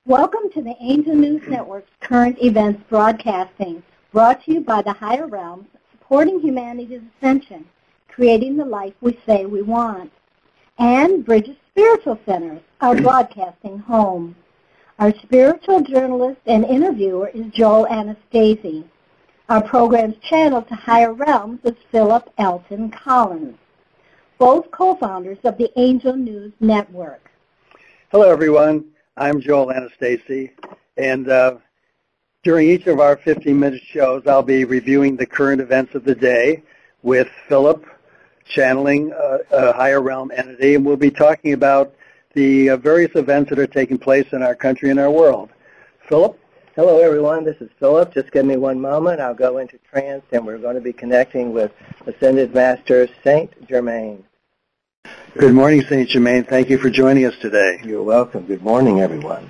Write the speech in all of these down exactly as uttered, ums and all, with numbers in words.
Welcome to the Angel News Network's current events broadcasting, brought to you by the Higher Realms, supporting humanity's ascension, creating the life we say we want, and Bridges Spiritual Centers, our broadcasting home. Our spiritual journalist and interviewer is Joel Anastasi. Our program's channel to Higher Realms is Philip Elton Collins, both co-founders of the Angel News Network. Hello, everyone. I'm Joel Anastasi, and uh, during each of our fifteen-minute shows, I'll be reviewing the current events of the day with Philip, channeling uh, a higher realm entity, and we'll be talking about the uh, various events that are taking place in our country and our world. Philip? Hello, everyone. This is Philip. Just give me one moment. I'll go into trance, and we're going to be connecting with Ascended Master Saint Germain. Good morning, Saint Germain. Thank you for joining us today. You're welcome. Good morning, everyone.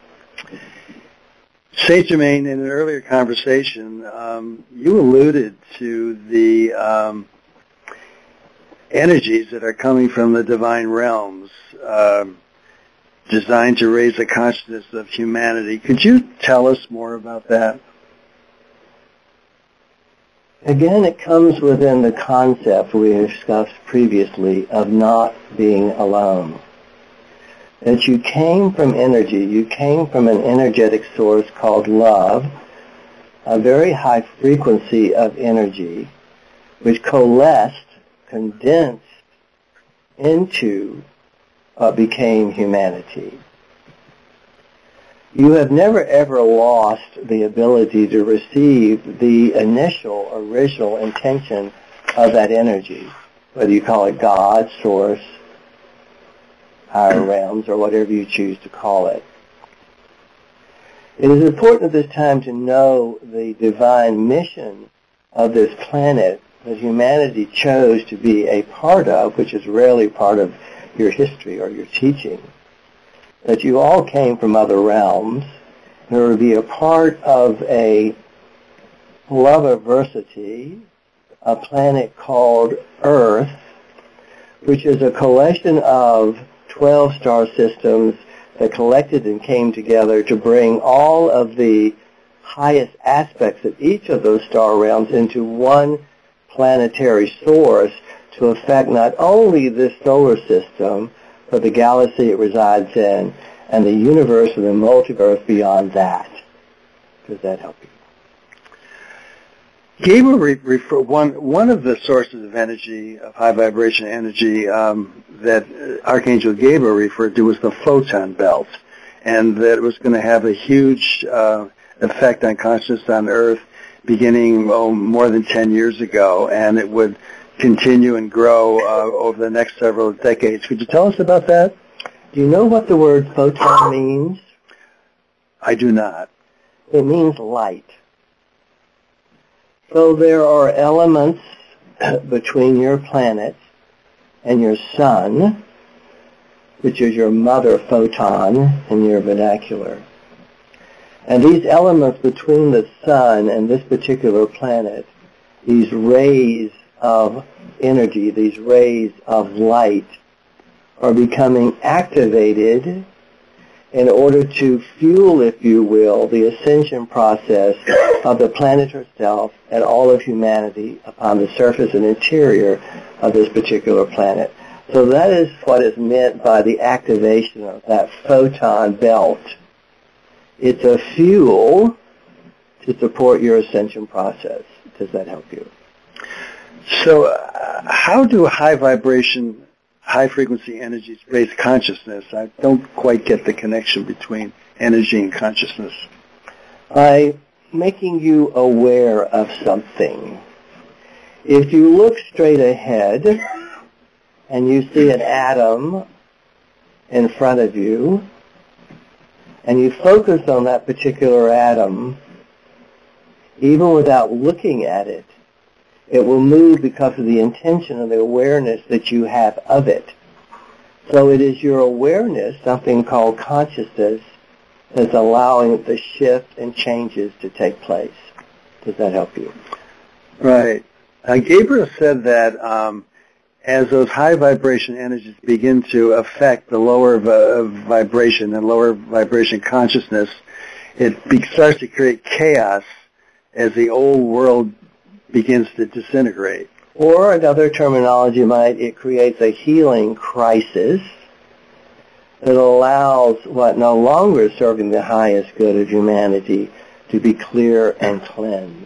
Saint Germain, in an earlier conversation, um, you alluded to the um, energies that are coming from the divine realms, um, designed to raise the consciousness of humanity. Could you tell us more about that? Again, it comes within the concept we discussed previously of not being alone. That you came from energy, you came from an energetic source called love, a very high frequency of energy, which coalesced, condensed into what became humanity. You have never ever lost the ability to receive the initial, original intention of that energy, whether you call it God, Source, higher realms, or whatever you choose to call it. It is important at this time to know the divine mission of this planet that humanity chose to be a part of, which is rarely part of your history or your teaching. That you all came from other realms, and to be a part of a loviversity, a planet called Earth, which is a collection of twelve star systems that collected and came together to bring all of the highest aspects of each of those star realms into one planetary source to affect not only this solar system, but the galaxy it resides in, and the universe and the multiverse beyond that. Does that help you? Gabriel re- refer, one one of the sources of energy, of high vibration energy, um, that Archangel Gabriel referred to was the photon belt, and that it was going to have a huge uh, effect on consciousness on Earth beginning oh, more than ten years ago, and it would continue and grow uh, over the next several decades. Could you tell us about that? Do you know what the word photon means? I do not. It means light. So there are elements between your planet and your sun, which is your mother photon in your vernacular. And these elements between the sun and this particular planet, these rays of energy, these rays of light, are becoming activated in order to fuel, if you will, the ascension process of the planet herself and all of humanity upon the surface and interior of this particular planet. So that is what is meant by the activation of that photon belt. It's a fuel to support your ascension process. Does that help you? So uh, how do high vibration, high frequency energies raise consciousness? I don't quite get the connection between energy and consciousness. By making you aware of something. If you look straight ahead and you see an atom in front of you, and you focus on that particular atom, even without looking at it, it will move because of the intention and the awareness that you have of it. So it is your awareness, something called consciousness, that's allowing the shift and changes to take place. Does that help you? Right. Uh, Gabriel said that um, as those high vibration energies begin to affect the lower vi- vibration and lower vibration consciousness, it be- starts to create chaos as the old world begins to disintegrate. Or another terminology might, it creates a healing crisis that allows what no longer is serving the highest good of humanity to be clear and cleansed.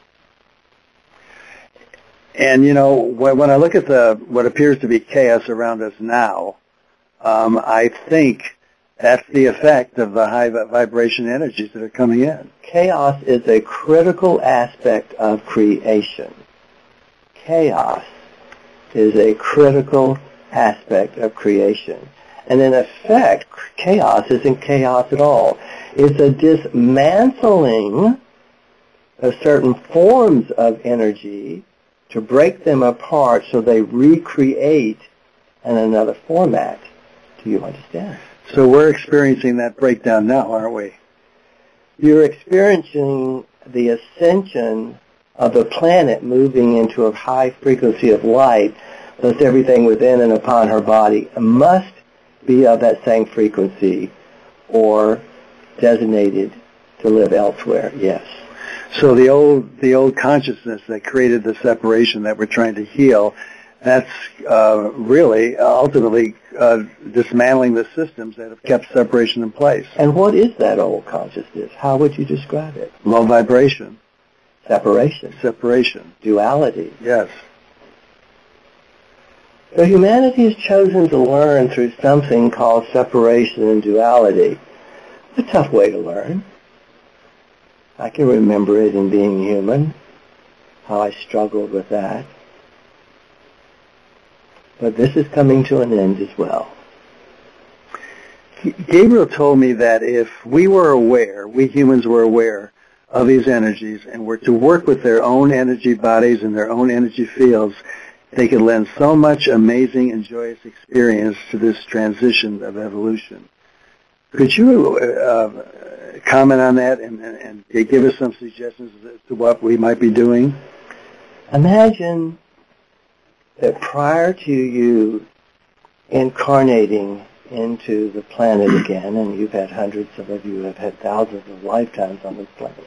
And, you know, when, when I look at the what appears to be chaos around us now, um, I think that's the effect of the high vibration energies that are coming in. Chaos is a critical aspect of creation. Chaos is a critical aspect of creation. And in effect, chaos isn't chaos at all. It's a dismantling of certain forms of energy to break them apart so they recreate in another format. Do you understand? So we're experiencing that breakdown now, aren't we? You're experiencing the ascension of the planet moving into a high frequency of light, thus everything within and upon her body must be of that same frequency or designated to live elsewhere, yes. So the old the old consciousness that created the separation that we're trying to heal, that's uh, really ultimately uh, dismantling the systems that have kept separation in place. And what is that old consciousness? How would you describe it? Low vibration. Separation. Separation. Duality. Yes. So humanity has chosen to learn through something called separation and duality. It's a tough way to learn. I can remember it in being human, how I struggled with that. But this is coming to an end as well. Gabriel told me that if we were aware, we humans were aware of these energies and were to work with their own energy bodies and their own energy fields, they could lend so much amazing and joyous experience to this transition of evolution. Could you uh, comment on that and, and, and give us some suggestions as to what we might be doing? Imagine that prior to you incarnating into the planet again, and you've had hundreds, some of you have had thousands of lifetimes on this planet,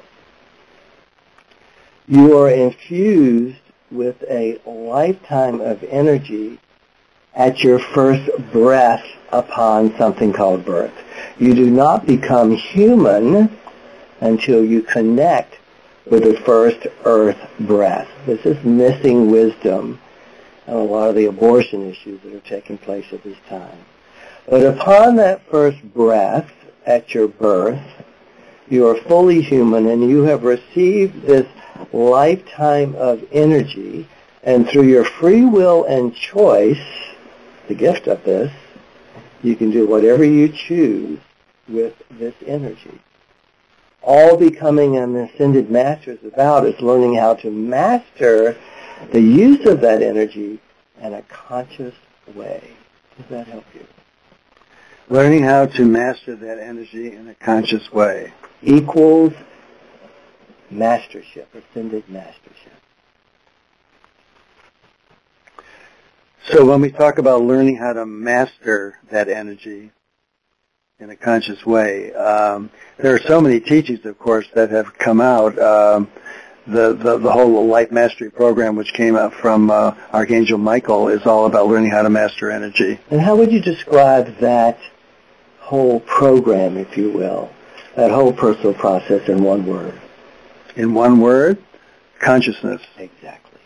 you are infused with a lifetime of energy at your first breath upon something called birth. You do not become human until you connect with the first earth breath. This is missing wisdom and a lot of the abortion issues that are taking place at this time. But upon that first breath at your birth, you are fully human and you have received this lifetime of energy, and through your free will and choice, the gift of this, you can do whatever you choose with this energy. All becoming an ascended master is about is learning how to master the use of that energy in a conscious way. Does that help you? Learning how to master that energy in a conscious way equals mastership, ascended mastership. So when we talk about learning how to master that energy in a conscious way, um, there are so many teachings, of course, that have come out. Um, the, the the whole Life Mastery program, which came out from uh, Archangel Michael, is all about learning how to master energy. And how would you describe that whole program, if you will, that whole personal process in one word? In one word, consciousness. Exactly.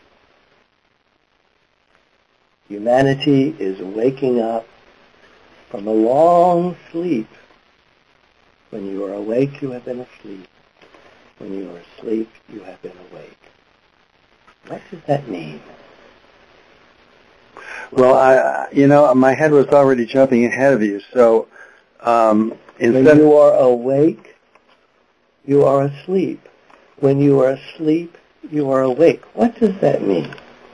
Humanity is waking up from a long sleep. When you are awake, you have been asleep. When you are asleep, you have been awake. What does that mean? Well, I, you know, my head was already jumping ahead of you. So, um, instead when you are awake, you are asleep. When you are asleep, you are awake. What does that mean?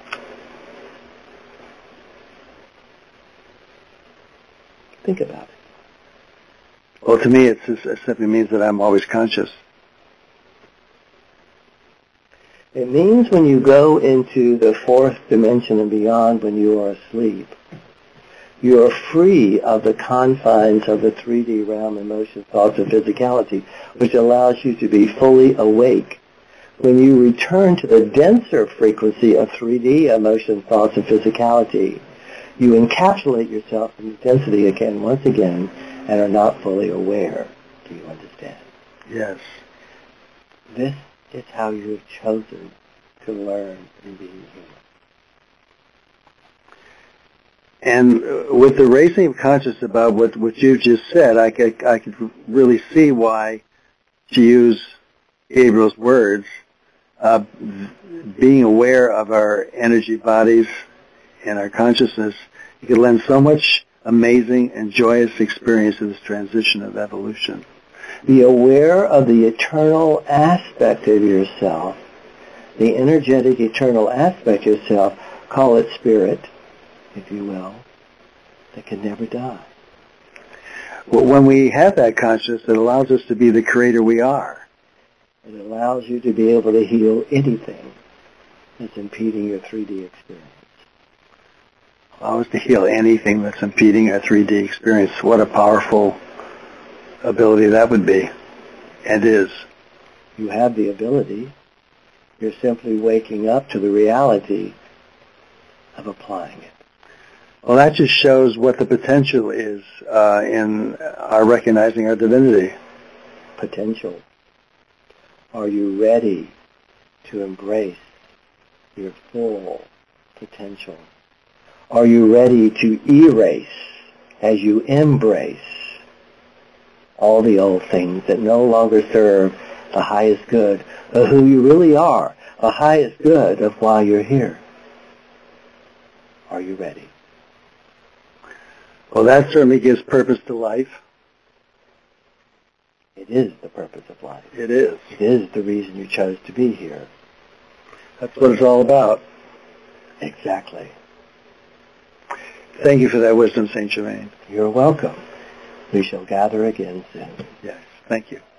Think about it. Well, to me, it's just, it simply means that I'm always conscious. It means when you go into the fourth dimension and beyond when you are asleep, you are free of the confines of the three D realm, emotion, thoughts, and physicality, which allows you to be fully awake. When you return to the denser frequency of three D, emotion, thoughts, and physicality, you encapsulate yourself in the density again, once again, and are not fully aware. Do you understand? Yes. This is how you have chosen to learn in being human. And with the raising of consciousness about what, what you just said, I could, I could really see why, to use Gabriel's words, uh, being aware of our energy bodies and our consciousness, it could lend so much amazing and joyous experience to this transition of evolution. Be aware of the eternal aspect of yourself, the energetic eternal aspect of yourself, call it spirit, if you will, that can never die. Well, when we have that consciousness, it allows us to be the creator we are. It allows you to be able to heal anything that's impeding your three D experience. Allow us to heal anything that's impeding our three D experience. What a powerful ability that would be, and is. You have the ability. You're simply waking up to the reality of applying it. Well, that just shows what the potential is uh, in our recognizing our divinity. Potential. Are you ready to embrace your full potential? Are you ready to erase as you embrace all the old things that no longer serve the highest good of who you really are, the highest good of why you're here? Are you ready? Well, that certainly gives purpose to life. It is the purpose of life. It is. It is the reason you chose to be here. That's what it's all about. Exactly. Thank you for that wisdom, Saint Germain. You're welcome. We shall gather again soon. Yes, thank you.